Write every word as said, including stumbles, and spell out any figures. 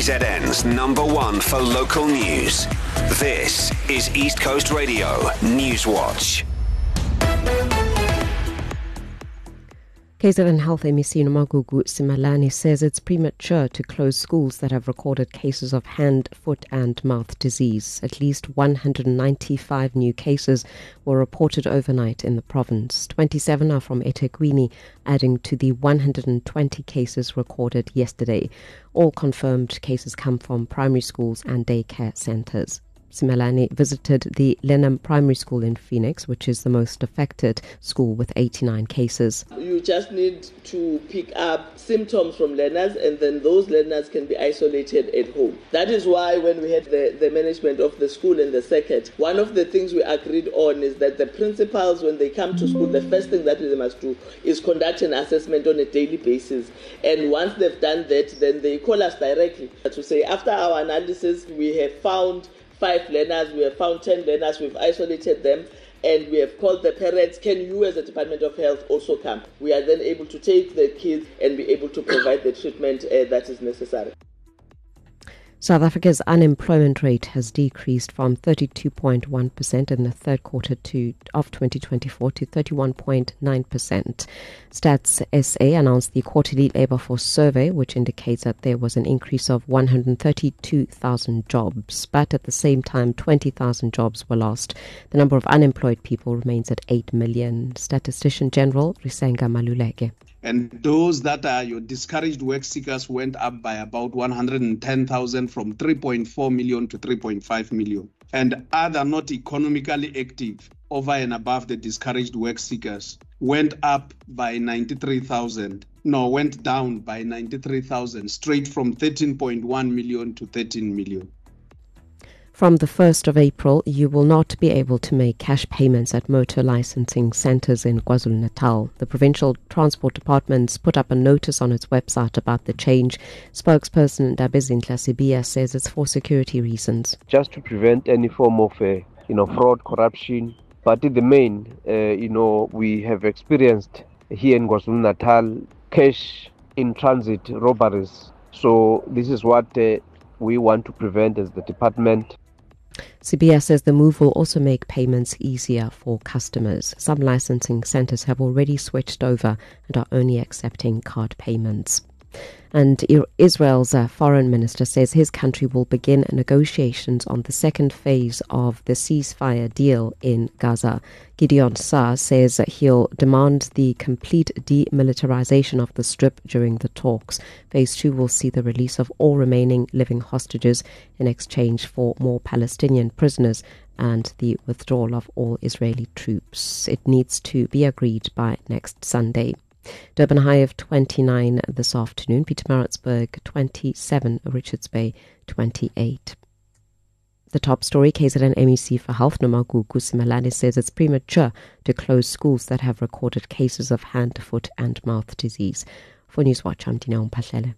Z N's number one for local news. This is East Coast Radio Newswatch. K Z N Health M E C Nomagugu Simalane says it's premature to close schools that have recorded cases of hand, foot and mouth disease. At least one hundred ninety-five new cases were reported overnight in the province. twenty-seven are from eThekwini, adding to the one hundred twenty cases recorded yesterday. All confirmed cases come from primary schools and daycare centres. Simalane visited the Lenham Primary School in Phoenix, which is the most affected school with eighty-nine cases. You just need to pick up symptoms from learners, and then those learners can be isolated at home. That is why when we had the, the management of the school and the circuit, one of the things we agreed on is that the principals, when they come to school, the first thing that they must do is conduct an assessment on a daily basis. And once they've done that, then they call us directly to say, after our analysis, we have found five learners, we have found ten learners, we've isolated them, and we have called the parents. Can you as a Department of Health also come? We are then able to take the kids and be able to provide the treatment uh, that is necessary. South Africa's unemployment rate has decreased from thirty-two point one percent in the third quarter to, of twenty twenty-four to thirty-one point nine percent. Stats S A announced the quarterly labour force survey, which indicates that there was an increase of one hundred thirty-two thousand jobs, but at the same time twenty thousand jobs were lost. The number of unemployed people remains at eight million. Statistician General Risenga Maluleke. And those that are your discouraged work seekers went up by about one hundred ten thousand from three point four million to three point five million. And other not economically active over and above the discouraged work seekers went up by ninety-three thousand. No, went down by ninety-three thousand, straight from thirteen point one million to thirteen million. From the first of April, you will not be able to make cash payments at motor licensing centres in KwaZulu-Natal. The Provincial Transport Department's put up a notice on its website about the change. Spokesperson Dabezindla Sibiya says it's for security reasons. Just to prevent any form of, uh, you know, fraud, corruption. But in the main, uh, you know, we have experienced here in KwaZulu-Natal cash in transit robberies. So this is what uh, we want to prevent as the department. Sibiya says the move will also make payments easier for customers. Some licensing centres have already switched over and are only accepting card payments. And Israel's uh, foreign minister says his country will begin negotiations on the second phase of the ceasefire deal in Gaza. Gideon Saar says that he'll demand the complete demilitarization of the Strip during the talks. Phase two will see the release of all remaining living hostages in exchange for more Palestinian prisoners and the withdrawal of all Israeli troops. It needs to be agreed by next Sunday. Durban high of twenty-nine this afternoon, Pietermaritzburg twenty-seven, Richards Bay twenty-eight. The top story, K Z N M E C for Health Nomagugu Simalane says it's premature to close schools that have recorded cases of hand, foot and mouth disease. For Newswatch, I'm Dineo Mpahlele.